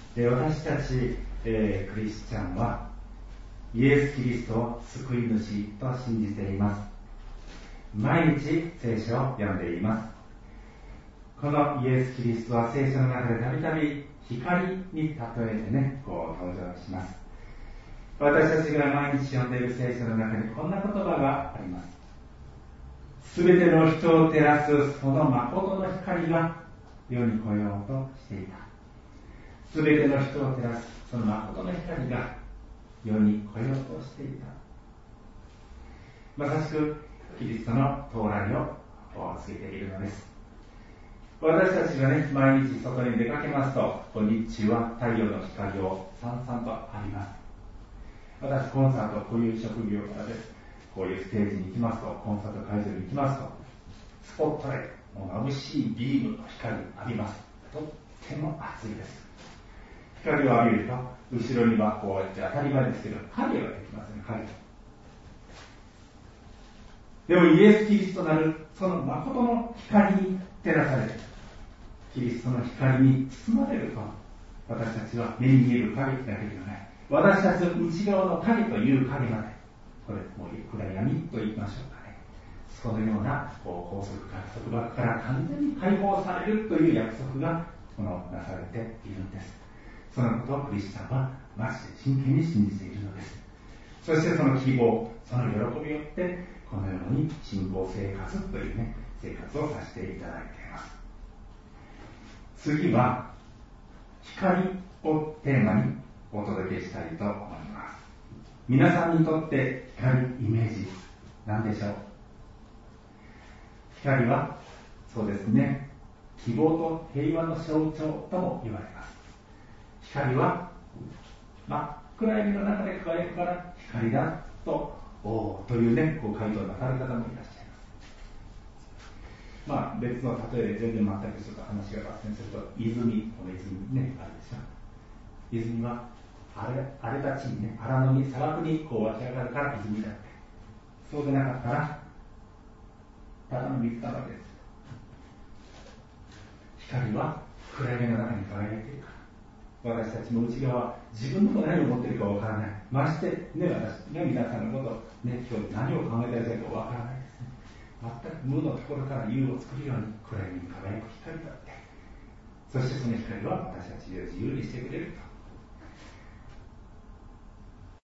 私たち、クリスチャンはイエス・キリストを救い主と信じています。毎日聖書を読んでいます。このイエス・キリストは聖書の中でたびたび光に例えてね、こう登場します。私たちが毎日読んでいる聖書の中にこんな言葉があります。すべての人を照らすその誠の光が世に来ようとしていた。すべての人を照らすその誠の光が世に来ようとしていた。まさしくキリストの到来を告げているのです。私たちがね、毎日外に出かけますと、日中は太陽の光をさんさんと浴びます。私、コンサート、こういう職業からです。こういうステージに行きますと、コンサート会場に行きますと、スポットライト、眩しいビームの光を浴びます。とっても暑いです。光を浴びると、後ろにはこうやって当たり前ですけど、影ができますね、影。でもイエス・キリストなるその誠の光に照らされて、キリストの光に包まれると、私たちは目に見える影だけではない、私たちの内側の影という影まで、これもう暗闇と言いましょうかね。そのような拘束から完全に解放されるという約束がなされているんです。そのことをクリスチャンはマジで真剣に信じているのです。そしてその希望、その喜びによってこのように信仰生活というね、生活をさせていただいています。次は光をテーマにお届けしたいと思います。皆さんにとって光イメージ何でしょう？光はそうですね、希望と平和の象徴とも言われます。光は真っ暗闇の中で輝くから光だというね、回答なさる方もいらっしゃいます。別の例えで全然全くちょっと話が脱線すると、泉、この泉ね、あるでしょ。泉は荒れた地にね、荒野に砂漠に湧き上がるから泉だって。そうでなかったらただの水だわけです。光は暗闇の中に輝いているから。私たちの内側、自分の何を持っているかわからない。ましてね、私ね、皆さんのことね、今日何を考えていらっしゃるかわからないですね。全く無のところから有を作るように暗闇に輝く光だって。そしてその光は私たちを自由にしてくれると。